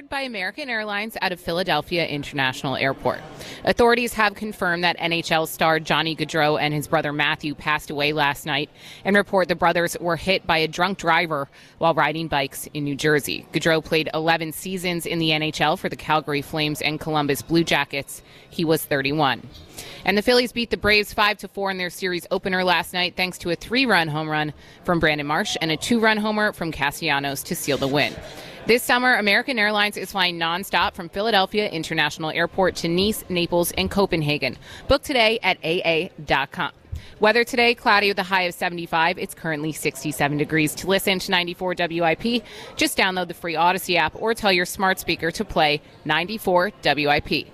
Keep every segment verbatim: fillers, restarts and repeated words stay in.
delivered by American Airlines out of Philadelphia International Airport. Authorities have confirmed that N H L star Johnny Gaudreau and his brother Matthew passed away last night and report the brothers were hit by a drunk driver while riding bikes in New Jersey. Gaudreau played eleven seasons in the N H L for the Calgary Flames and Columbus Blue Jackets. He was thirty-one. And the Phillies beat the Braves five to four in their series opener last night thanks to a three-run home run from Brandon Marsh and a two-run homer from Castellanos to seal the win. This summer, American Airlines is flying nonstop from Philadelphia International Airport to Nice, Naples, and Copenhagen. Book today at A A dot com. Weather today, cloudy with a high of seventy-five. It's currently sixty-seven degrees. To listen to ninety-four W I P, just download the free Odyssey app or tell your smart speaker to play ninety-four W I P.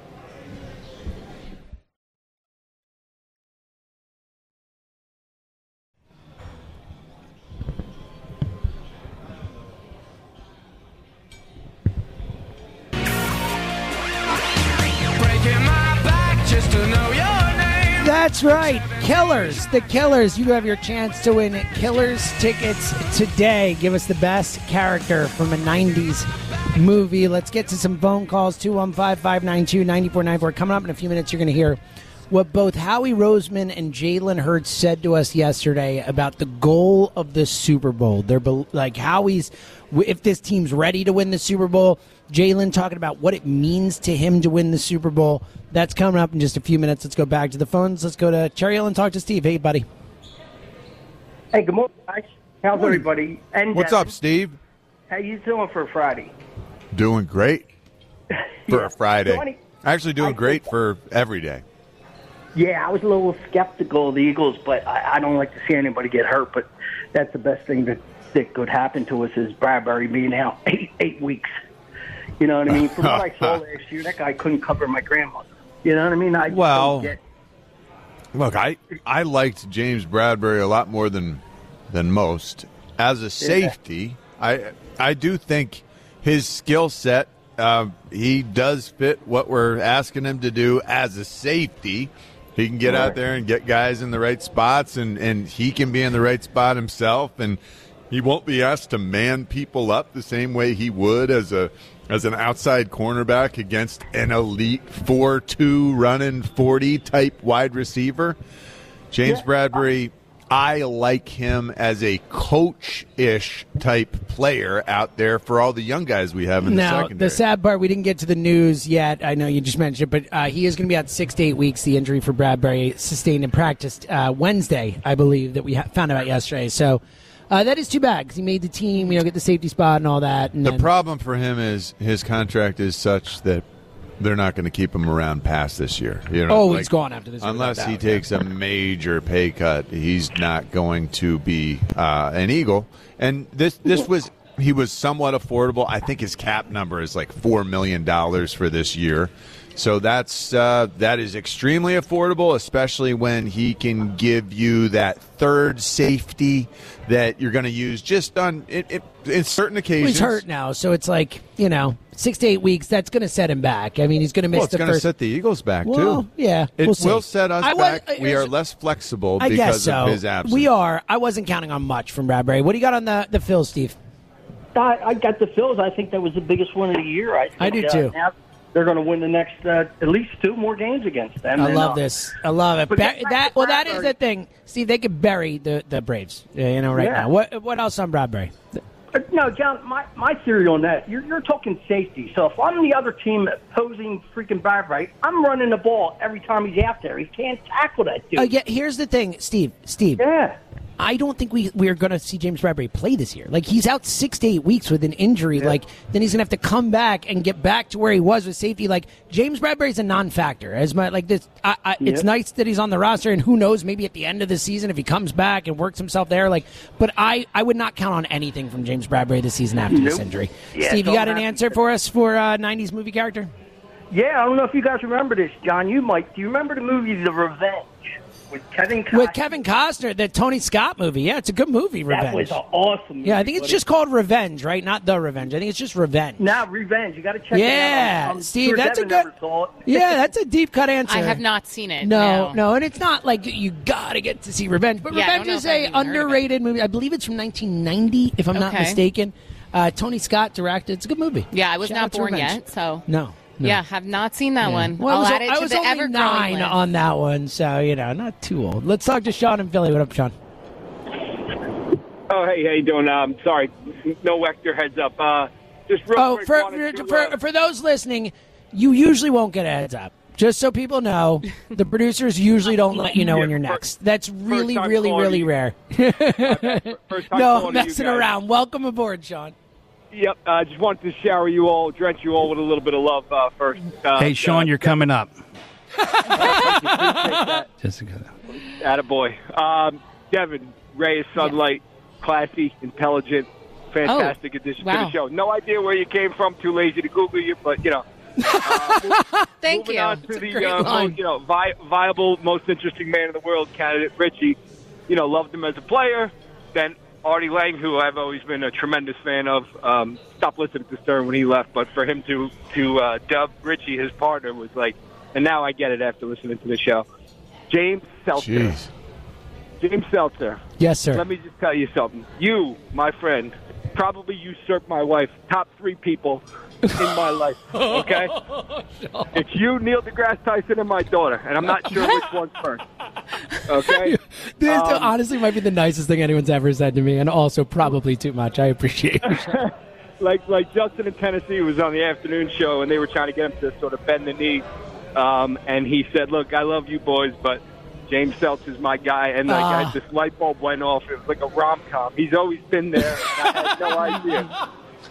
That's right. Killers. The Killers. You have your chance to win Killers tickets today. Give us the best character from a nineties movie. Let's get to some phone calls. two one five, five nine two, nine four nine four. Coming up in a few minutes, you're going to hear what both Howie Roseman and Jalen Hurts said to us yesterday about the goal of the Super Bowl. They're be- like Howie's, if this team's ready to win the Super Bowl. Jalen talking about what it means to him to win the Super Bowl. That's coming up in just a few minutes. Let's go back to the phones. Let's go to Cherry Hill and talk to Steve. Hey, buddy. Hey, good morning, guys. How's Morning. everybody? And What's Devin, up, Steve? How you doing for a Friday? Doing great for Yeah. a Friday. Funny. Actually doing I great think- for every day. Yeah, I was a little skeptical of the Eagles, but I, I don't like to see anybody get hurt. But that's the best thing that, that could happen to us is Bradbury being out eight eight weeks. You know what I mean? From what I saw last year, that guy couldn't cover my grandmother. You know what I mean? I just Well, don't get. Look, I, I liked James Bradbury a lot more than than most. As a safety, I I do think his skill set, uh, he does fit what we're asking him to do as a safety. He can get out there and get guys in the right spots, and, and he can be in the right spot himself, and he won't be asked to man people up the same way he would as a as an outside cornerback against an elite four two running forty type wide receiver. James Yeah. Bradbury, I like him as a coach-ish type player out there for all the young guys we have in the Now, secondary. the sad part, we didn't get to the news yet. I know you just mentioned it, but uh, he is going to be out six to eight weeks. The injury for Bradbury sustained and practiced uh, Wednesday, I believe, that we ha- found out yesterday. So uh, that is too bad because he made the team, you know, get the safety spot and all that. And The then, problem for him is his contract is such that they're not going to keep him around past this year. You know, oh, like, he's gone after this. Unless without he doubt. takes a major pay cut, he's not going to be uh, an Eagle. And this this was he was somewhat affordable. I think his cap number is like four million dollars for this year. So that's uh, that is extremely affordable, especially when he can give you that third safety that you're going to use just on it, it, in certain Well, occasions. he's hurt now, so it's like, you know, six to eight weeks, that's going to set him back. I mean, he's going to miss Well, it's the going to first. set the Eagles back, Well, too. yeah, It we'll see. will set us I was- back. I- we are less flexible I because guess so. of his absence. We are. I wasn't counting on much from Bradbury. What do you got on the, the Phil, Steve? I, I got the Phils. I think that was the biggest one of the year. I, think, I do, uh, too. Now they're going to win the next uh, at least two more games against them. I And, love uh, this. I love it. but Ba- get back that to well, that is Bradbury. the thing. Steve, they could bury the, the Braves, uh, you know, right Yeah. now. What what else on Bradbury? Uh, No, John, my, my theory on that, you're, you're talking safety. So if I'm the other team opposing freaking Bradbury, I'm running the ball every time he's out there. He can't tackle that dude. Uh, yeah, here's the thing, Steve. Steve, Yeah. I don't think we we're going to see James Bradbury play this year. Like, he's out six to eight weeks with an injury. Like, then he's going to have to come back and get back to where he was with safety. Like, James Bradbury's a non-factor. As my like this, I, I, it's Yep. nice that he's on the roster, and who knows, maybe at the end of the season if he comes back and works himself there. Like, but I, I would not count on anything from James Bradbury this season after this Nope. injury. Yeah, Steve, you don't got an have- answer for us for uh, nineties movie character? Yeah, I don't know if you guys remember this, John. You might. Do you remember the movie The Revenge with Kevin Costner? With Kevin Costner, the Tony Scott movie. Yeah, it's a good movie, Revenge. That was an awesome movie. Yeah, I think it's buddy. just called Revenge, right? Not The Revenge. I think it's just Revenge. Now, Revenge. You got to check Yeah, it out. I'm Steve, sure that's a Devin good. never saw it. Yeah, that's a deep cut answer. I have not seen it. No, No, no, and it's not like you got to get to see Revenge, but Yeah, I Revenge don't know is if I've a even heard of it. underrated movie. I believe it's from nineteen ninety, if I'm not Okay. mistaken. Uh, Tony Scott directed. It's a good movie. Yeah, I was Shout not out to born Revenge. yet, so No. no. yeah, have not seen that Yeah. one. Well, I I'll was, add it I to was the only ever-growing nine list. on that one, so, you know, not too old. Let's talk to Sean in Philly. What up, Sean? Oh, hey, how you doing? Um, sorry, no Wechter heads up. Uh, just real Oh, quick. for, wanted for, to, for, uh, for those listening, you usually won't get a heads up. Just so people know, the producers usually don't let you know when you're next. That's really, time really, calling really you. rare. first time No, calling messing you guys. around. Welcome aboard, Sean. Yep, I uh, just wanted to shower you all, drench you all with a little bit of love uh, first. Uh, Hey, Sean, uh, you're coming up. that. Jessica. Attaboy. Um, Devin, ray of sunlight, classy, intelligent, fantastic addition to wow. the show. No idea where you came from. Too lazy to Google you, but you know. Thank Moving you. on to It's a the great uh, line. most, you know, vi- viable, most interesting man in the world candidate, Richie. You know, loved him as a player. Then Artie Lang, who I've always been a tremendous fan of. Um, stopped listening to Stern when he left, but for him to to uh, dub Richie his partner was like, and now I get it after listening to the show. James Seltzer. Jeez. James Seltzer. Yes, sir. Let me just tell you something. You, my friend, probably usurped my wife. Top three people in my life. Okay? It's you, Neil deGrasse Tyson, and my daughter, and I'm not sure which one's first. Okay? This Um, honestly might be the nicest thing anyone's ever said to me, and also probably too much. I appreciate it. like like Justin in Tennessee was on the afternoon show, and they were trying to get him to sort of bend the knee, um, and he said, "Look, I love you boys, but James Seltzer's my guy." And like Ah. I, this light bulb went off. It was like a rom com. He's always been there. And I had no idea.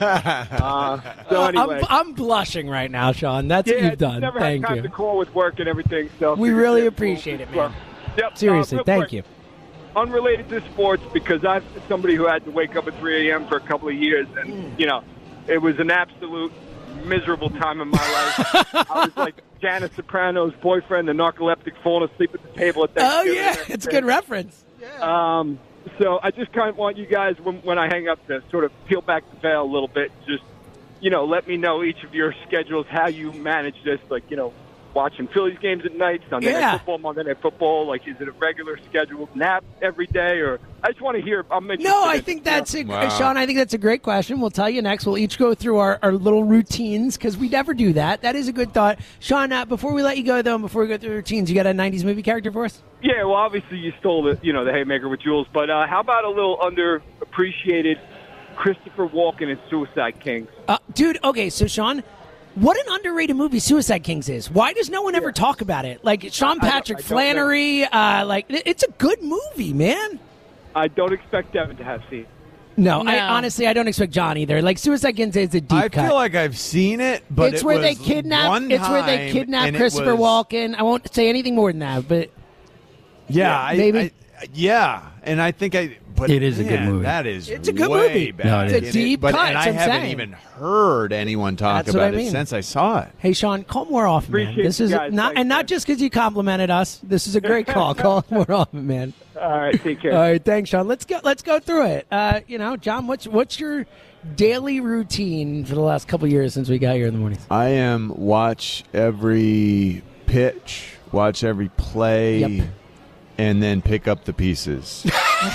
Uh, so anyway, I'm, I'm blushing right now, Sean. That's yeah, what you've done. Never Thank had time you. to call with work and everything. So We figured really that- appreciate it, man. Yep. Seriously, uh, real thank quick, you. Unrelated to sports, because I'm somebody who had to wake up at three a.m. for a couple of years, and Mm. you know, it was an absolute miserable time in my life. I was like Janice Soprano's boyfriend, the narcoleptic, falling asleep at the table at Oh, Thanksgiving. yeah. It's a good reference. Um, so I just kind of want you guys, when, when I hang up, to sort of peel back the veil a little bit. Just, you know, let me know each of your schedules, how you manage this. Like, you know, watching Phillies games at night, Sunday Yeah. night football, Monday night football. Like, is it a regular scheduled nap every day? Or I just want to hear. I'm interested No, I in- think that's a, Wow. Sean. I think that's a great question. We'll tell you next. We'll each go through our, our little routines because we never do that. That is a good thought, Sean. Uh, before we let you go, though, and before we go through the routines, you got a nineties movie character for us? Yeah, well, obviously you stole the, you know, the haymaker with Jules, but uh, how about a little underappreciated Christopher Walken in Suicide Kings? Uh, dude, okay, so Sean, what an underrated movie Suicide Kings is. Why does no one ever talk about it? Like Sean I- I Patrick don't- I don't Flannery, uh, like it- it's a good movie, man. I don't expect Devin to have seen. No, I No. honestly I don't expect John either. Like Suicide Kings is a deep I cut. feel like I've seen it, but it's it where was they kidnap. one It's where they time, kidnap and it Christopher was- Walken. I won't say anything more than that, but Yeah, I, maybe. I, yeah, and I think I. But It is a good man, movie. That is It's a good way movie. back No, it It's a is. in it, deep but, cut, and that's I what I'm haven't saying. even heard anyone talk That's what I about it mean. since I saw it. hey, Sean, call more often, man. Appreciate This you is guys. not, Thanks, and not man. just because you complimented us. This is a great call. Call more often, man. All right, take care. All right, thanks, Sean. Let's go. Let's go through it. Uh, you know, John, what's what's your daily routine for the last couple years since we got here in the mornings? I am watch every pitch, watch every play, Yep. and then pick up the pieces.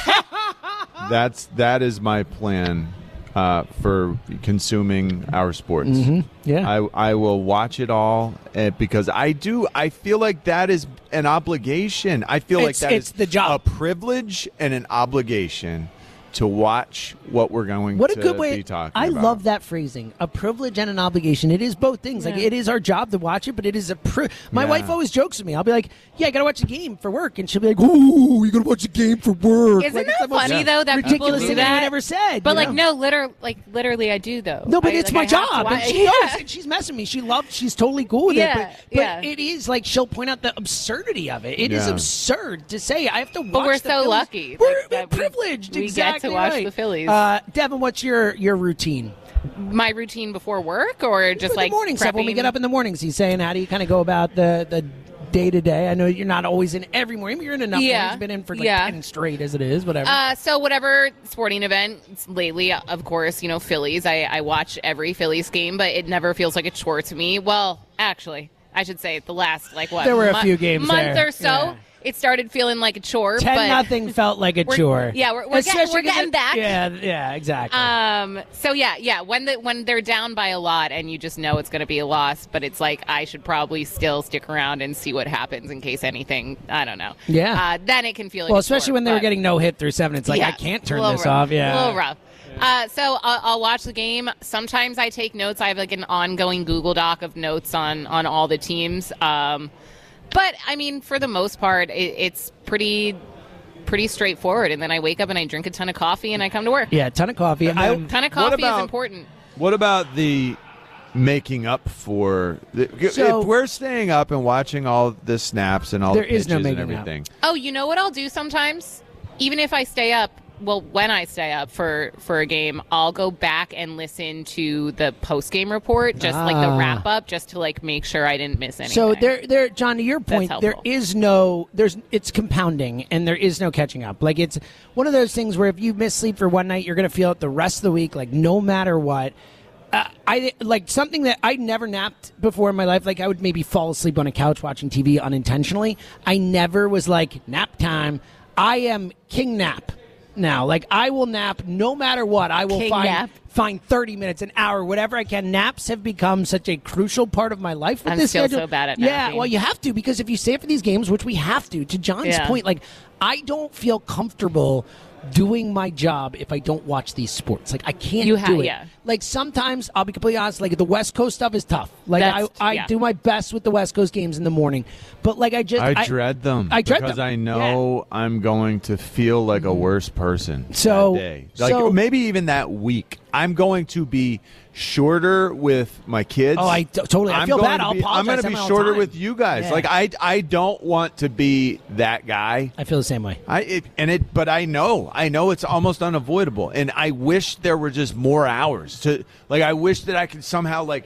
That's that is my plan uh, for consuming our sports. Mm-hmm. Yeah. I I will watch it all uh, because I do. I feel like that is an obligation. I feel It's- like that it's is the job. a privilege and an obligation to watch what we're going What a to good way! be talking I about. love that phrasing. A privilege and an obligation. It is both things. Like Yeah. it is our job to watch it, but it is a. Pri- My Yeah. wife always jokes with me. I'll be like, "Yeah, I gotta watch the game for work," and she'll be like, "Ooh, you gotta watch the game for work." Isn't like, it's that the most funny though that people ridiculous do thing that? anyone ever said. But you like know? no, liter like literally I do though. No, but I- it's like, my I have to job, wa- and she Yeah. knows. And she's messing with me. She loves. She's totally cool with Yeah, it. But, but yeah. it is like she'll point out the absurdity of it. It is Yeah. absurd to say I have to watch. But we're the so Phillies. lucky, We're, like, we're that we- privileged. we get to exactly watch right. the Phillies. Uh, Devin, what's your your routine? My routine before work or just For like the morning stuff. When we prepping? get up in the mornings, he's saying, how do you kind of go about the the day to day? I know you're not always in every morning. But you're in enough Yeah. mornings. You've been in for like Yeah. ten straight as it is. Whatever. Uh, so whatever sporting event lately, of course, you know, Phillies. I, I watch every Phillies game, but it never feels like a chore to me. Well, actually, I should say the last like what There were a mo- few games month there. or so. Yeah. it started feeling like a chore. ten but nothing felt like a we're- chore. Yeah, we're, we're, getting, Especially we're 'cause getting it- back. Yeah, yeah, exactly. Um. So yeah, yeah. When the when they're down by a lot, and you just know it's going to be a loss, but it's like I should probably still stick around and see what happens in case anything. I don't know. Yeah. Uh, then it can feel like well, a especially chore, when they were but- getting no hit through seven. It's like, Yeah, I can't turn a little this rough, off. Yeah. a little rough. Uh, so I'll, I'll watch the game. Sometimes I take notes. I have like an ongoing Google Doc of notes on on all the teams. Um, but I mean, for the most part, it, it's pretty pretty straightforward. And then I wake up and I drink a ton of coffee and I come to work. Yeah, a ton of coffee. And I, then- A ton of What coffee about- is important. What about the making up for? The, So- if we're staying up and watching all the snaps and all There the is no pitches and making up. everything. Oh, you know what I'll do sometimes? Even if I stay up, well, when I stay up for, for a game, I'll go back and listen to the post game report, just like the Ah. wrap up, just to like make sure I didn't miss anything. So there, there, John. To your point, there helpful. is no, there's, it's compounding, and there is no catching up. Like it's one of those things where if you miss sleep for one night, you're going to feel it the rest of the week. Like no matter what. Uh, I like something that I never napped before in my life. Like I would maybe fall asleep on a couch watching T V unintentionally. I never was like nap time. I am king nap now. Like I will nap no matter what. I will King find nap. find thirty minutes, an hour, whatever I can. Naps have become such a crucial part of my life with I'm this still schedule. so bad at Yeah, napping. well, you have to because if you save for these games, which we have to. To John's Yeah. point, like I don't feel comfortable doing my job if I don't watch these sports. Like I can't You ha- do it. yeah. Like sometimes I'll be completely honest. Like the West Coast stuff is tough. Like I, That's- I yeah. do my best with the West Coast games in the morning, but like I just I dread them I dread because them. I know I'm going to feel like a worse person So- that day. Like so- maybe even that week. I'm going to be shorter with my kids. Oh, I t- totally- I I'm feel going bad. to I'll be, I'm apologize going to to be them all the shorter time. with you guys. Yeah. Like I, I don't want to be that guy. I feel the same way. I it, and it, but I know, I know it's almost unavoidable, and I wish there were just more hours to. Like, I wish that I could somehow like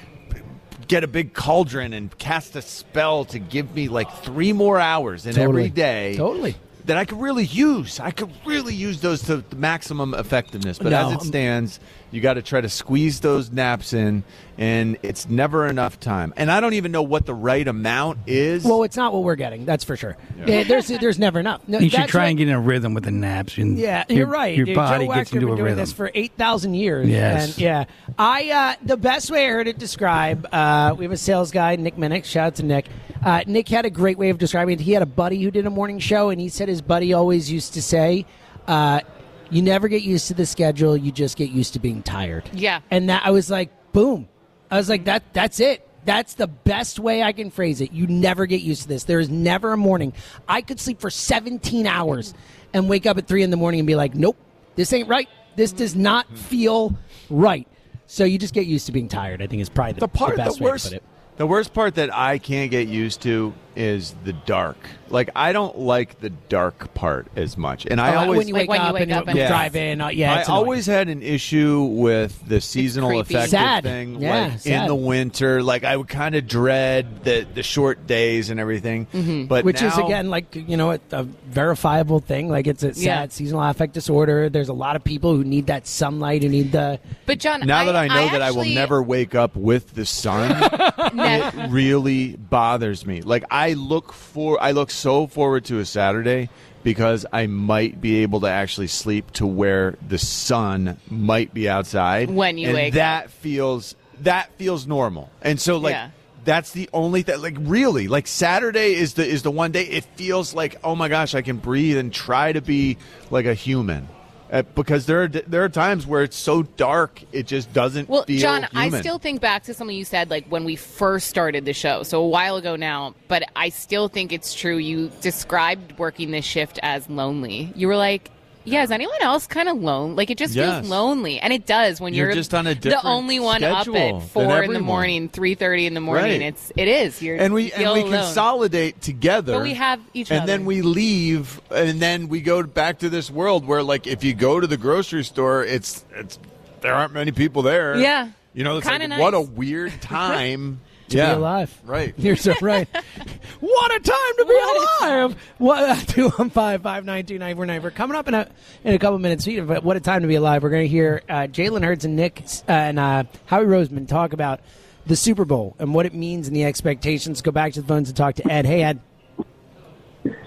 get a big cauldron and cast a spell to give me like three more hours in Totally. every day. Totally. That I could really use. I could really use those to the maximum effectiveness. But No, as it I'm- stands, you got to try to squeeze those naps in, and it's never enough time. And I don't even know what the right amount is. Well, it's not what we're getting. That's for sure. Yeah, there's there's never enough. No, You should that's try what- and get in a rhythm with the naps. And Yeah, your- you're right. Your Dude, body Joe gets Wachter into been a doing rhythm. this for eight thousand years. Yes. And yeah, I uh, the best way I heard it described. Uh, we have a sales guy, Nick Minnick. Shout out to Nick. Uh, Nick had a great way of describing it. He had a buddy who did a morning show, and he said his buddy always used to say, uh, "You never get used to the schedule. You just get used to being tired." Yeah. And that I was like, boom. I was like, that. That's it. That's the best way I can phrase it. You never get used to this. There is never a morning. I could sleep for seventeen hours and wake up at three in the morning and be like, nope, this ain't right. This does not feel right. So you just get used to being tired, I think is probably the, the part, the best the way worst, to put it. the worst part that I can't get used to is the dark. Like I don't like the dark part as much, and I Oh, always when you Like wake when you up wake and up you and- Yeah. drive in, uh, yeah, I it's annoying. always had an issue with the seasonal creepy. affective Sad. thing, Yeah, like sad. in the winter. Like I would kind of dread the the short days and everything. Mm-hmm. But Which is now- again like you know a, a verifiable thing. Like it's a sad Yeah. seasonal affect disorder. There's a lot of people who need that sunlight, who need the. But John, now that I know that I will actually- never wake up with the sun, Ne- it really bothers me. Like I look for, I look so forward to a Saturday because I might be able to actually sleep to where the sun might be outside When you and wake that feels that feels normal. And so like. Yeah. That's the only thing. Like really, like Saturday is the is the one day it feels like oh my gosh I can breathe and try to be like a human, uh, because there are there are times where it's so dark it just doesn't Well, feel John, human. I still think back to something you said like when we first started the show, so a while ago now, but I still think it's true. You described working this shift as lonely. You were like, yeah, is anyone else kind of lonely? Like, it just Yes. feels lonely. And it does when You're you're, just on a the different only one schedule up than at four in the everyone. morning, three thirty in the morning. Right. It's, it is. You're, and we you and feel we alone. consolidate together. But we have each and other. then we leave, and then we go back to this world where, like, if you go to the grocery store, it's it's there aren't many people there. Yeah. you know, it's Kinda like, what a nice. weird time To yeah. be alive. Right. You're so right. What a time to be alive! What two one five five nine two nine four nine. We're coming up in a in a couple minutes. Speaking of what a time to be alive, we're going to hear uh, Jalen Hurts and Nick uh, and uh, Howie Roseman talk about the Super Bowl and what it means and the expectations. Go back to the phones and talk to Ed. Hey, Ed.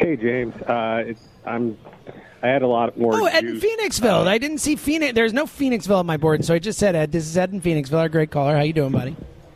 Hey, James. Uh, it's, I'm. I had a lot more. Oh, Ed in juice. Phoenixville. Uh, I didn't see Phoenix. There's no Phoenixville on my board, so I just said Ed. This is Ed in Phoenixville. Our great caller. How you doing, buddy?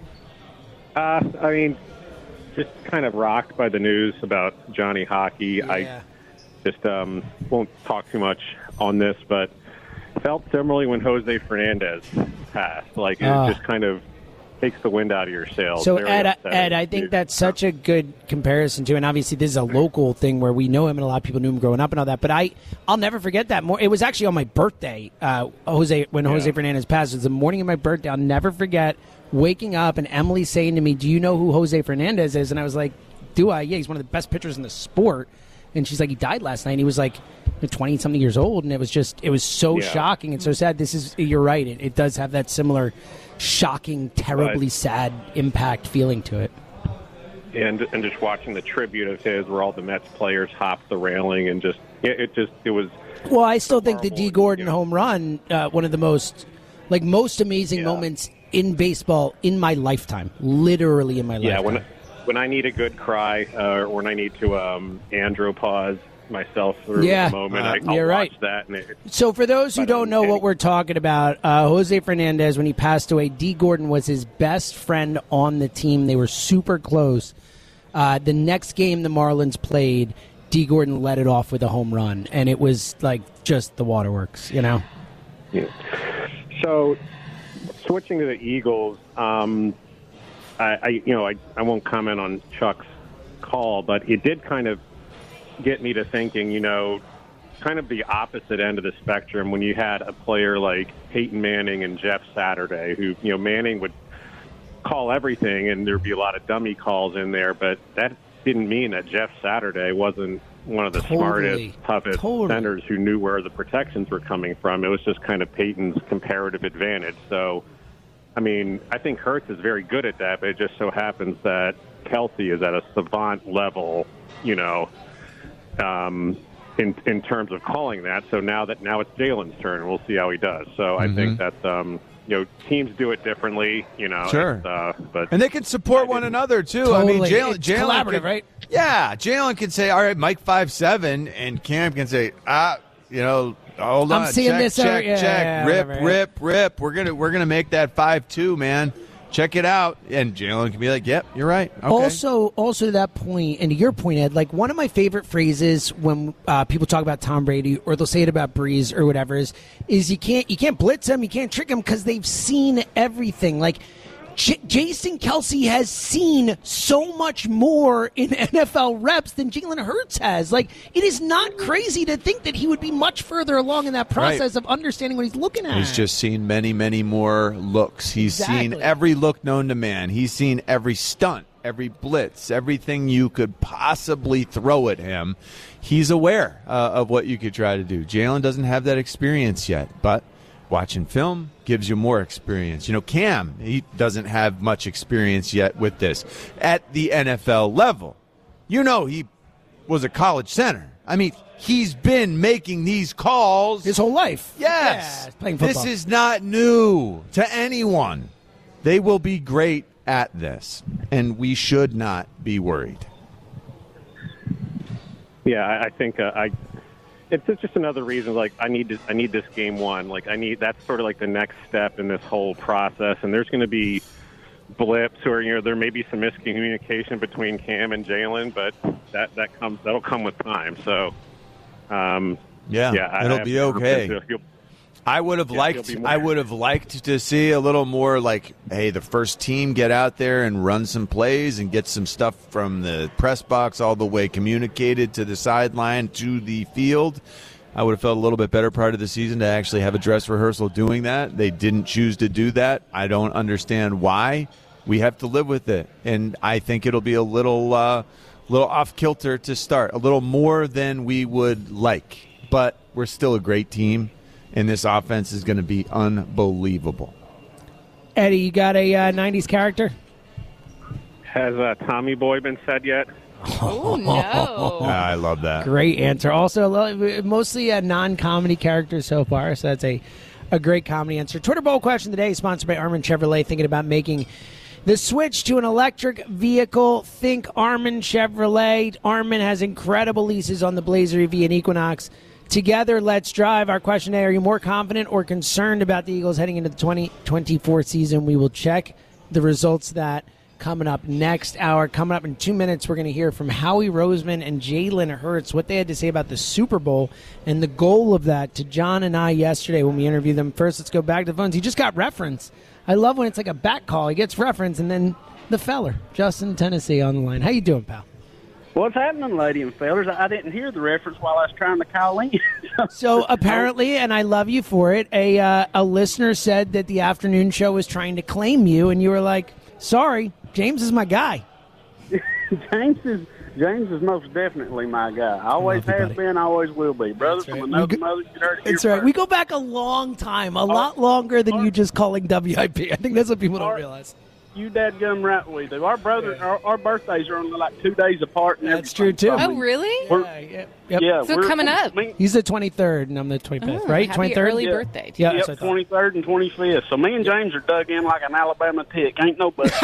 Uh, I mean, just kind of rocked by the news about Johnny Hockey. Yeah. I just um, won't talk too much on this, but felt similarly when Jose Fernandez passed. Like it Uh. just kind of takes the wind out of your sails. So, Very Ed, upsetting Ed, I think news. that's such a good comparison to, and obviously this is a local thing where we know him and a lot of people knew him growing up and all that. But I, I'll never forget that. More, it was actually on my birthday. Uh, Jose, when Jose Yeah. Fernandez passed, it was the morning of my birthday. I'll never forget waking up and Emily saying to me, "Do you know who Jose Fernandez is?" And I was like, "Do I? Yeah, he's one of the best pitchers in the sport." And she's like, "He died last night." And he was like twenty something years old, and it was just, it was so Yeah. shocking and so sad. This is, you're right. It, it does have that similar shocking, terribly Right. sad impact feeling to it. and and just watching the tribute of his, where all the Mets players hopped the railing, and just it, it just it was. Well, I still think the horrible, D. Gordon you know. home run, uh, one of the most, like, most amazing Yeah. moments in baseball in my lifetime. Literally in my Yeah, lifetime. when when I need a good cry, uh, or when I need to um, andropause myself for Yeah. a moment, Uh, I, I'll you're watch right. that. And it, So for those who But, don't um, know any- what we're talking about, uh, Jose Fernandez, when he passed away, D. Gordon was his best friend on the team. They were super close. Uh, the next game the Marlins played, D. Gordon led it off with a home run, and it was like just the waterworks, you know? yeah. So, switching to the Eagles, um, I, I you know I, I won't comment on Chuck's call, but it did kind of get me to thinking, you know, kind of the opposite end of the spectrum when you had a player like Peyton Manning and Jeff Saturday, who, you know, Manning would call everything and there'd be a lot of dummy calls in there, but that didn't mean that Jeff Saturday wasn't one of the Totally. smartest, toughest Totally. centers who knew where the protections were coming from. It was just kind of Peyton's comparative advantage. So, I mean, I think Hurts is very good at that, but it just so happens that Kelsey is at a savant level, you know, um, in in terms of calling that. So now that now it's Jalen's turn, and we'll see how he does. So I think that's um, you know, teams do it differently, you know. Sure. it's, Uh, but And they can support one another too. I mean, Totally. Jalen, It's Jalen collaborative, could- right? Yeah, Jalen can say, "All right, Mike five seven," and Cam can say, "Ah, you know, hold I'm on, seeing check, this check, over- yeah, check, yeah, rip, whatever, yeah. rip, rip. We're gonna we're gonna make that five two, man. Check it out." And Jalen can be like, "Yep, you're right." Okay. Also, also to that point, and to your point, Ed, like one of my favorite phrases when uh, people talk about Tom Brady, or they'll say it about Breeze or whatever, is is you can't you can't blitz them, you can't trick them because they've seen everything. Like J- Jason Kelsey has seen so much more in N F L reps than Jalen Hurts has. Like it is not crazy to think that he would be much further along in that process Right. of understanding what he's looking at. He's just seen many, many more looks. He's seen Exactly. every look known to man. He's seen every stunt, every blitz, everything you could possibly throw at him. He's aware uh, of what you could try to do. Jalen doesn't have that experience yet, but watching film gives you more experience. You know, Cam, he doesn't have much experience yet with this. At the N F L level, you know, he was a college center. I mean, he's been making these calls his whole life. Yes. Yeah, playing This football. is not new to anyone. They will be great at this, and we should not be worried. yeah, I, I think uh, I. It's it's just another reason. Like I need to, I need this game won. Like I need that's sort of like the next step in this whole process. And there's going to be blips, or you know, there may be some miscommunication between Cam and Jalen, but that that comes that'll come with time. So, um, Yeah, yeah, I- it'll I be have- okay. you'll- you'll- I would have Yeah, liked he'll be more- I would have liked to see a little more like, hey, the first team get out there and run some plays and get some stuff from the press box all the way communicated to the sideline to the field. I would have felt a little bit better part of the season to actually have a dress rehearsal doing that. They didn't choose to do that. I don't understand why. We have to live with it, and I think it'll be a little uh, little off kilter to start, a little more than we would like, but we're still a great team. And this offense is going to be unbelievable. Eddie, you got a uh, nineties character? Has uh, Tommy Boy been said yet? Oh, no. Ah, I love that. Great answer. Also, lo- mostly a non-comedy character so far, so that's a, a great comedy answer. Twitter poll question today, sponsored by Armin Chevrolet, thinking about making The switch to an electric vehicle, think Armin Chevrolet. Armin has incredible leases on the Blazer E V and Equinox. Together, let's drive. Our question today, are you more confident or concerned about the Eagles heading into the twenty twenty-four season? We will check the results of that coming up next hour. Coming up in two minutes, we're going to hear from Howie Roseman and Jalen Hurts, what they had to say about the Super Bowl and the goal of that to John and I yesterday when we interviewed them. First, let's go back to the phones. He just got reference. I love when it's like a back call. He gets reference, and then the feller, Justin, Tennessee, on the line. How you doing, pal? What's happening, lady and fellers? I didn't hear the reference while I was trying to call in. So apparently, and I love you for it, a uh, a listener said that the afternoon show was trying to claim you, and you were like, sorry, James is my guy. James is James is most definitely my guy. Always has you, been, always will be. Brothers right. from another go, mother, you heard it That's here right. first. We go back a long time, a lot longer than you just calling W I P. I think that's what people don't realize. You dadgum right we do. Our brother, our, our birthdays are only like two days apart. And That's true, too. Oh, really? Yeah, yeah, yep. Yeah, So we're coming up. Me, He's the twenty-third, and I'm the twenty-fifth, Oh, right? happy twenty-third? early Yeah. birthday. Yeah, yep, that's what I thought. twenty-third and twenty-fifth. So me and James are dug in like an Alabama tick. Ain't no but.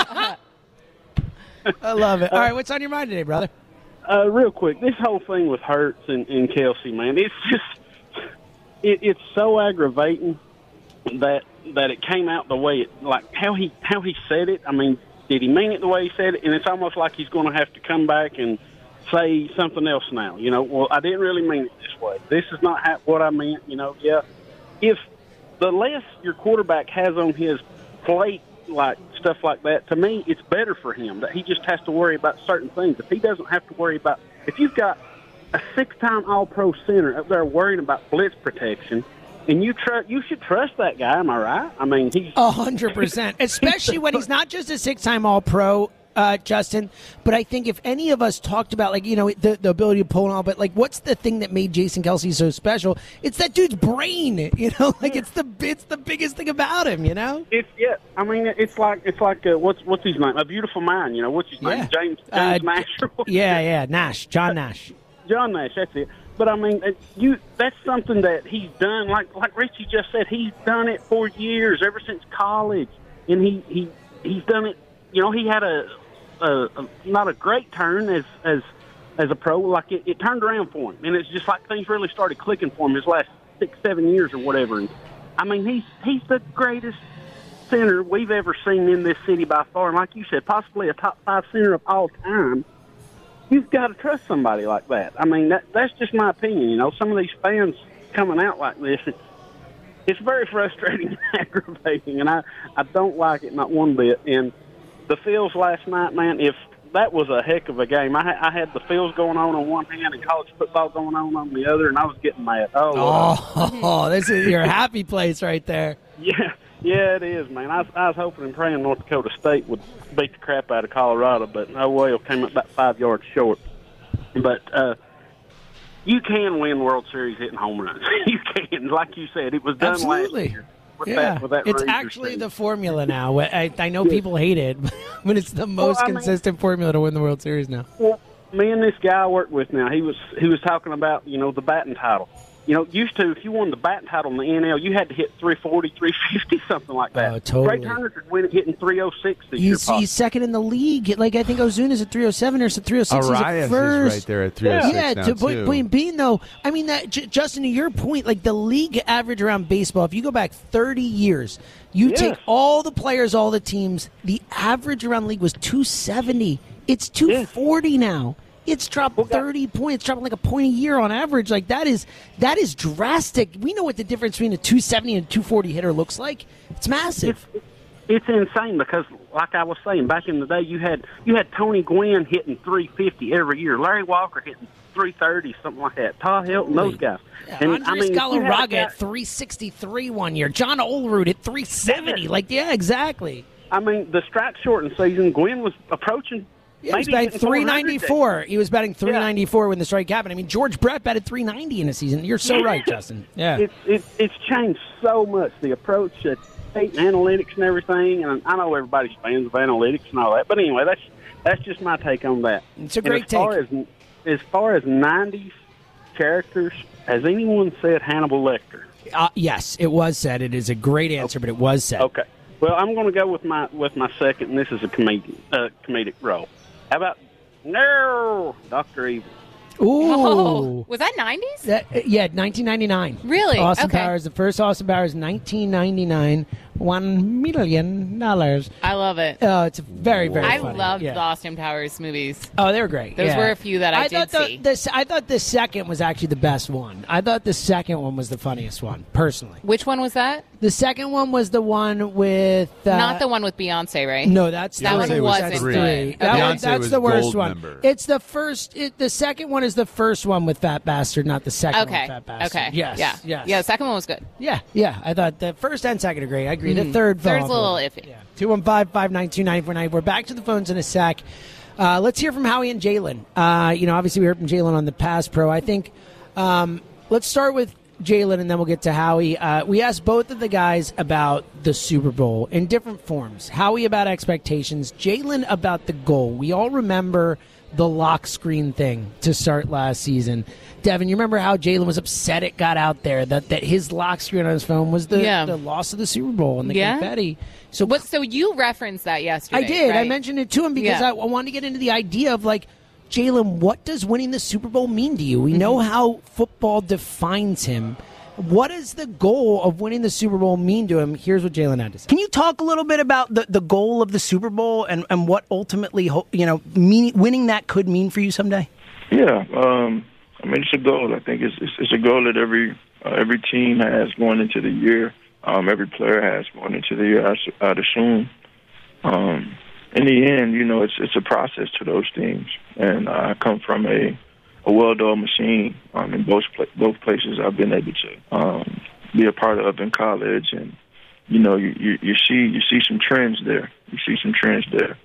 I love it. All right, what's on your mind today, brother? Uh, real quick, this whole thing with Hurts and, and Kelsey, man, it's just it, it's so aggravating that that it came out the way it like how he how he said it. I mean, did he mean it the way he said it? And it's almost like he's going to have to come back and say something else now. You know, well, I didn't really mean it this way. This is not how, what I meant. You know, yeah. If the less your quarterback has on his plate, like stuff like that, to me, it's better for him that he just has to worry about certain things. If he doesn't have to worry about, if you've got a six-time All-Pro center up there worrying about blitz protection, and you tr- you should trust that guy. Am I right? I mean, he's A hundred percent, especially when he's not just a six-time All-Pro, uh, Justin. But I think if any of us talked about, like, you know, the, the ability to pull and all, but like, what's the thing that made Jason Kelsey so special? It's that dude's brain. You know, like it's the it's the biggest thing about him. You know. It's yeah. I mean, it's like it's like uh, what's what's his name? A Beautiful Mind. You know, what's his Yeah. name? James James Uh, Nash. Yeah, yeah, Nash, John Nash. John Nash. That's it. But I mean, it- you that's something that he's done. Like like Richie just said, he's done it for years, ever since college, and he he he's done it. You know, he had a, a, a not a great turn as as as a pro. Like it, it turned around for him, and it's just like things really started clicking for him his last six seven years or whatever. And I mean, he's he's the greatest center we've ever seen in this city by far, and like you said, possibly a top five center of all time. You've got to trust somebody like that. I mean, that, that's just my opinion. You know, some of these fans coming out like this, it's, it's very frustrating and aggravating, and I, I don't like it, not one bit. And the Phils last night, man, if that was a heck of a game. I, I had the Phils going on on one hand and college football going on on the other, and I was getting mad. Oh, Oh, oh this is your happy place right there. yeah. Yeah, it is, man. I was, I was hoping and praying North Dakota State would beat the crap out of Colorado, but oh well, came up about five yards short. But uh, you can win World Series hitting home runs. You can, like you said, it was done Absolutely. last year. With Yeah, that, with that it's Ranger actually team. the formula now. I, I know people hate it, but it's the most I mean- consistent formula to win the World Series now. Well, me and this guy I work with now, he was he was talking about, you know, the batting title. You know, used to, if you won the batting title in the N L, you had to hit three forty, three fifty, something like that. Oh, totally. Ray Turner could win it hitting three oh six this year. He's, possibly. he's second in the league. Like, I think Ozuna's at three oh seven or three oh six. He's Arias at is first. right there at three oh six Yeah, now, to point, too. point being, though, I mean, that J- Justin, to your point, like the league average around baseball, if you go back thirty years, you Yes. take all the players, all the teams, the average around the league was two seventy. It's two forty now. It's dropped thirty points, dropping like a point a year on average. Like that is that is drastic. We know what the difference between a two seventy and a two forty hitter looks like. It's massive. It's, it's insane because, like I was saying, back in the day, you had you had Tony Gwynn hitting three fifty every year, Larry Walker hitting three thirty, something like that. Todd Hilton, those guys. Yeah, And, Andres I mean, you had a Galarraga guy- at three sixty-three one year. John Olerud at three seventy. Like, yeah, exactly. I mean, the strike shortened season, Gwynn was approaching. Yeah, he was maybe batting hitting four hundred three ninety-four. He was batting three ninety-four when the strike happened. I mean, George Brett batted three ninety in a season. You're so right, Justin. Yeah. It's it, it's changed so much, the approach to state and analytics and everything. And I know everybody's fans of analytics and all that, but anyway, that's that's just my take on that. It's a And great as far take. As, as far as nineties characters, has anyone said Hannibal Lecter? Uh, yes, it was said. It is a great answer, but it was said. Okay. Well, I'm going to go with my with my second, and this is a comedic uh, comedic role. How about no, Doctor Evil? Ooh. Oh, was that nineties? That, uh, yeah, nineteen ninety-nine. Really? Austin Okay. Powers, the first Austin Powers, nineteen ninety-nine, one million dollars. I love it. Oh, it's very, very I funny. loved yeah. the Austin Powers movies. Oh, they were great. Those yeah. were a few that I, I did thought the, see. the, I thought the second was actually the best one. I thought the second one was the funniest one, personally. Which one was that? The second one was the one with... Uh, Not the one with Beyonce, right? No, that's That three. one wasn't That's good. three. That Okay. one, Beyonce that's was the worst gold one. member. It's the first... It, the second one is the first one with Fat Bastard, not the second one Okay. with Fat Bastard. Okay. Yes. Yeah. Yes. Yeah. The second one was good. Yeah, yeah. I thought the first and second are great. I agree. The Mhm. third, Third's a vulnerable. little iffy. Yeah. two one five, five nine two, nine four nine. We're back to the phones in a sec. Uh, let's hear from Howie and Jalen. Uh, you know, obviously we heard from Jalen on the Pass Pro. I think um, let's start with Jalen and then we'll get to Howie. Uh, we asked both of the guys about the Super Bowl in different forms. Howie about expectations, Jalen about the goal. We all remember the lock screen thing to start last season. Devin, you remember how Jalen was upset it got out there that, that his lock screen on his phone was the, Yeah. the loss of the Super Bowl and the Yeah. confetti. So What? So you referenced that yesterday. I did. I right? mentioned it to him because Yeah. I, I wanted to get into the idea of like, Jalen, what does winning the Super Bowl mean to you? We know Mm-hmm. how football defines him. What does the goal of winning the Super Bowl mean to him? Here's what Jalen had to say. Can you talk a little bit about the, the goal of the Super Bowl and, and what ultimately, ho- you know, mean, winning that could mean for you someday? Yeah, um, I mean it's a goal. I think it's it's, it's a goal that every uh, every team has going into the year. Um, every player has going into the year. I, I'd assume. Um, in the end, you know, it's it's a process to those teams, and I come from a a well-oiled machine. Um, in both pla- both places, I've been able to um, be a part of in college, and you know, you, you you see you see some trends there. You see some trends there,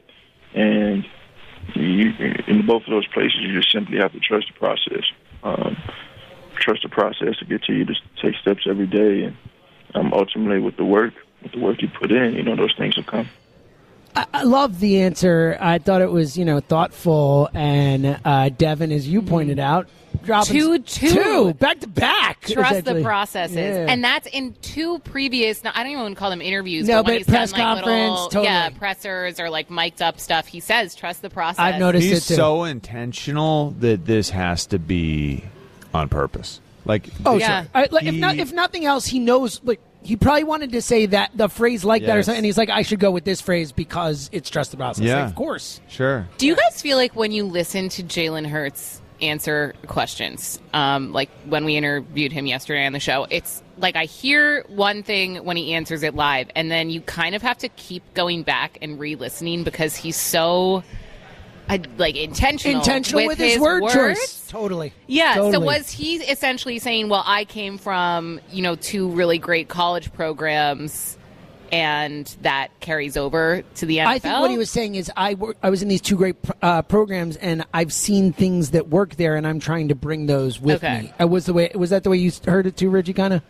and you, in both of those places, you just simply have to trust the process. Um, trust the process to get to you to take steps every day, and um, ultimately, with the work, with the work you put in, you know, those things will come. I, I love the answer. I thought it was, you know, thoughtful. And uh, Devin, as you pointed out, dropping Two, two. two back to back. Trust the essentially. processes, Yeah. and that's in two previous. I don't even want to call them interviews. No, but, when but he's press done, like, conference, little, totally. yeah, pressers or like mic'd up stuff. He says, "Trust the process." I've noticed He's it too. so intentional that this has to be on purpose. Like, Oh, Yeah. sure. I, like, if, He- not, if nothing else, he knows. Like he probably wanted to say that the phrase like that or Yes. something. And he's like, I should go with this phrase because it's trust the process. Yeah. Like, of course. sure. Do you guys feel like when you listen to Jalen Hurts answer questions, um, like when we interviewed him yesterday on the show, it's like I hear one thing when he answers it live, and then you kind of have to keep going back and re-listening because he's so uh, like intentional, Intentional with, his, word words. choice. Totally. Yeah. Totally. So was he essentially saying, "Well, I came from you know two really great college programs, and that carries over to the N F L"? I think what he was saying is, I wor- I was in these two great uh, programs, and I've seen things that work there, and I'm trying to bring those with Okay. me. Uh, was the way? Was that the way you heard it too, Reggie? Kind of.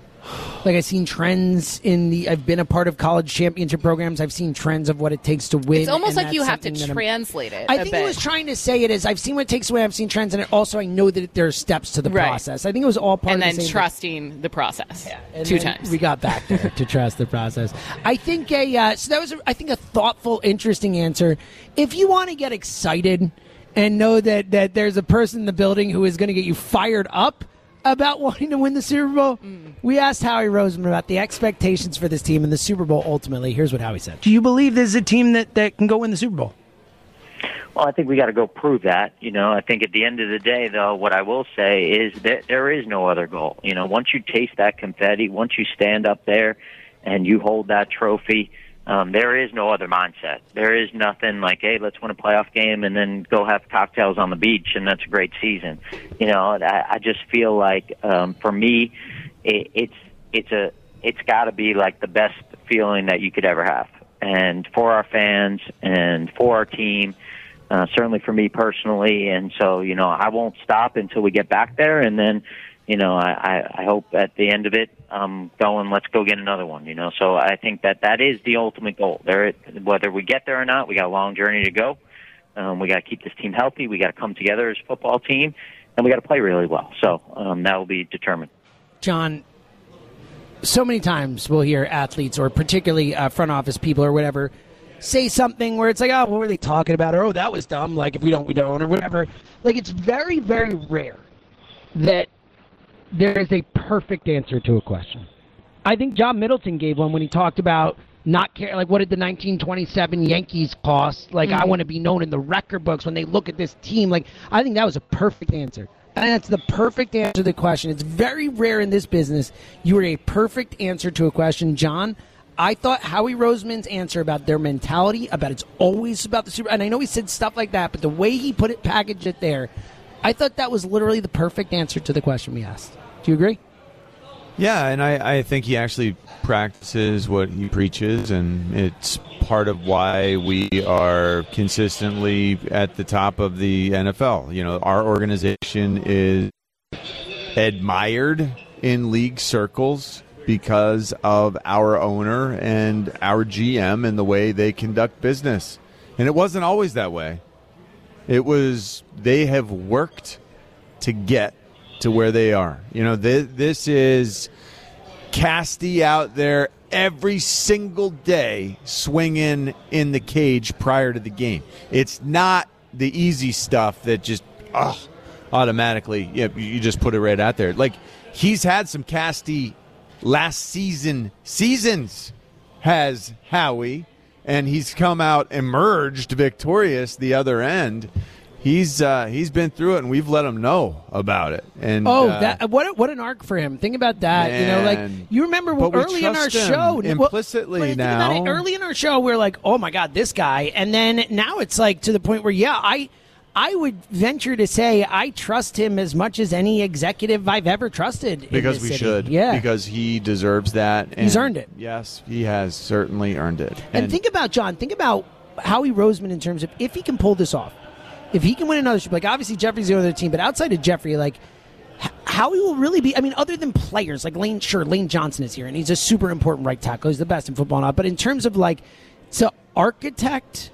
Like I've seen trends in the. I've been a part of college championship programs. I've seen trends of what it takes to win. It's almost and like you that's have to something that I'm- translate it. I a think bit. he was trying to say it as I've seen what it takes away. I've seen trends, and it also I know that there are steps to the Right. process. I think it was all part and of then the same trusting the process and two then times. We got back there to trust the process. I think a uh, so that was a, I think a thoughtful, interesting answer. If you want to get excited and know that that there's a person in the building who is going to get you fired up about wanting to win the Super Bowl, Mm. we asked Howie Roseman about the expectations for this team in the Super Bowl. Ultimately, here's what Howie said: Do you believe this is a team that, that can go win the Super Bowl? Well, I think we got to go prove that. You know, I think at the end of the day, though, what I will say is that there is no other goal. You know, once you taste that confetti, once you stand up there and you hold that trophy, um, there is no other mindset. There is nothing like, hey, let's win a playoff game and then go have cocktails on the beach, and that's a great season. You know, I, I just feel like um, for me, it, it's it's a it's got to be like the best feeling that you could ever have, and for our fans and for our team. Uh, certainly for me personally, and so, you know, I won't stop until we get back there, and then, you know, I, I, I hope at the end of it, um, going, let's go get another one, you know, so I think that that is the ultimate goal. There, whether we get there or not, we got a long journey to go. Um, we got to keep this team healthy. We got to come together as a football team, and we got to play really well. So um, that will be determined. John, so many times we'll hear athletes or particularly uh, front office people or whatever say something where it's like, oh, what were they talking about? Or, oh, that was dumb. Like, if we don't, we don't, or whatever. Like, it's very, very rare that there is a perfect answer to a question. I think John Middleton gave one when he talked about not care, like, what did the nineteen twenty-seven Yankees cost? Like, mm-hmm. I want to be known in the record books when they look at this team. Like, I think that was a perfect answer. And that's the perfect answer to the question. It's very rare in this business you are a perfect answer to a question. John, I thought Howie Roseman's answer about their mentality, about it's always about the Super, and I know he said stuff like that, but the way he put it, packaged it there, I thought that was literally the perfect answer to the question we asked. Do you agree? Yeah, and I, I think he actually practices what he preaches, and it's part of why we are consistently at the top of the N F L. You know, our organization is admired in league circles because of our owner and our G M and the way they conduct business. And it wasn't always that way. It was, they have worked to get to where they are. You know, this, this is Casty out there every single day swinging in the cage prior to the game. It's not the easy stuff that just oh, automatically, yeah, you just put it right out there. Like, he's had some Casty last season, seasons has Howie, and he's come out emerged victorious the other end. He's uh, he's been through it, and we've let him know about it. And oh, uh, that what a, what an arc for him! Think about that. Man. You know, like you remember But we early in our trust him show, implicitly well, think now. about it, early in our show, we we're like, oh my god, this guy, and then now it's like to the point where yeah, I I would venture to say I trust him as much as any executive I've ever trusted. Because in this we city. should. Yeah, Because he deserves that. And he's earned it. Yes, he has certainly earned it. And, and think about John. Think about Howie Roseman in terms of if he can pull this off. If he can win another Super, like obviously Jeffrey's the other team, but outside of Jeffrey, like Howie will really be. I mean, other than players like Lane, sure, Lane Johnson is here, and he's a super important right tackle. He's the best in football, not. But in terms of like to architect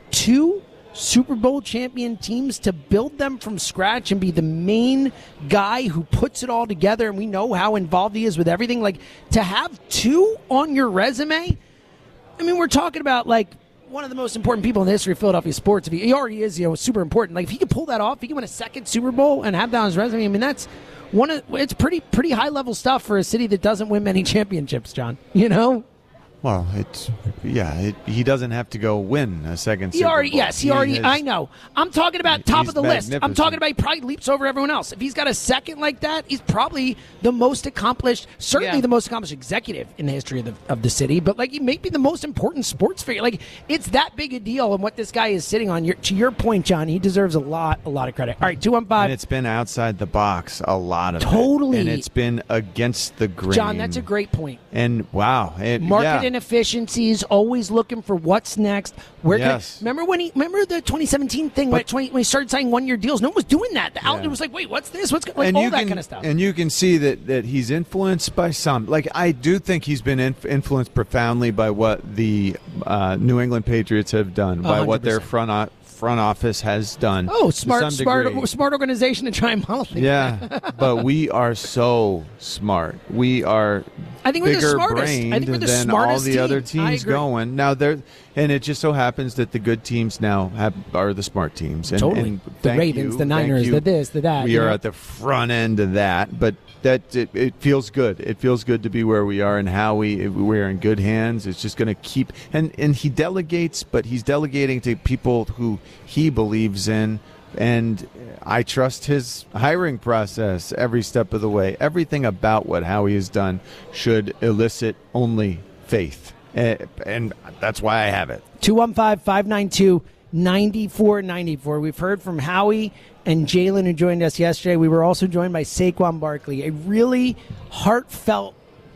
two Super Bowl champion teams, to build them from scratch and be the main guy who puts it all together, and we know how involved he is with everything. Like to have two on your resume. I mean, we're talking about like one of the most important people in the history of Philadelphia sports. If he, he already is, you know, super important. Like if he could pull that off, he can win a second Super Bowl and have that on his resume. I mean, that's one of it's pretty pretty high level stuff for a city that doesn't win many championships, John. You know. Well, it's yeah. It, he doesn't have to go win a second. He Super already Bowl. yes, he, he already. has, I know. I'm talking about top of the list. I'm talking magnificent. about he probably leaps over everyone else. If he's got a second like that, he's probably the most accomplished, certainly Yeah. the most accomplished executive in the history of the of the city. But like, he may be the most important sports figure. Like, it's that big a deal. And what this guy is sitting on. Your, to your point, John, he deserves a lot, a lot of credit. All right, two one five. And it's been outside the box a lot of Totally. it. And it's been against the grain. John, that's a great point. And wow, it, Market yeah. inefficiencies, always looking for what's next. Where can Yes. I, remember when he remember the twenty seventeen thing when, twenty, when he started signing one year deals? No one was doing that. The outlet Yeah. was like, wait, what's this? What's like and all you that can, kind of stuff. And you can see that, that he's influenced by some. Like, I do think he's been inf- influenced profoundly by what the uh, New England Patriots have done, by what their front o- front office has done. Oh, to smart, some smart, degree. smart organization to try and model things. Yeah, but we are so smart. We are I think we're the bigger smartest. brained I think we're the than all smartest the team. other I teams agree. going. Now there, and it just so happens that the good teams now have are the smart teams. And, Totally. and The thank Ravens, you, the thank Niners, you. the this, the that, We you are know? at the front end of that, but that it, it feels good. It feels good to be where we are, and how we we're in good hands. It's just going to keep and and he delegates, but he's delegating to people who he believes in. And I trust his hiring process every step of the way. Everything about what Howie has done should elicit only faith. And, and that's why I have it. two one five, five nine two, nine four nine four. We've heard from Howie and Jalen, who joined us yesterday. We were also joined by Saquon Barkley. A really heartfelt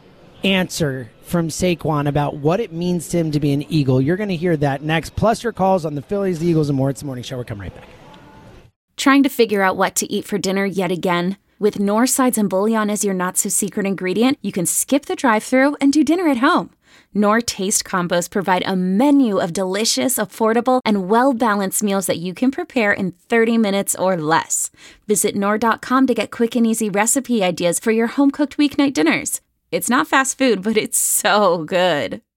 answer from Saquon about what it means to him to be an Eagle. You're going to hear that next. Plus your calls on the Phillies, the Eagles, and more. It's the Morning Show. We're coming right back. Trying to figure out what to eat for dinner yet again? With Knorr Sides and Bouillon as your not-so-secret ingredient, you can skip the drive-thru and do dinner at home. Knorr Taste Combos provide a menu of delicious, affordable, and well-balanced meals that you can prepare in thirty minutes or less. Visit Knorr dot com to get quick and easy recipe ideas for your home-cooked weeknight dinners. It's not fast food, but it's so good.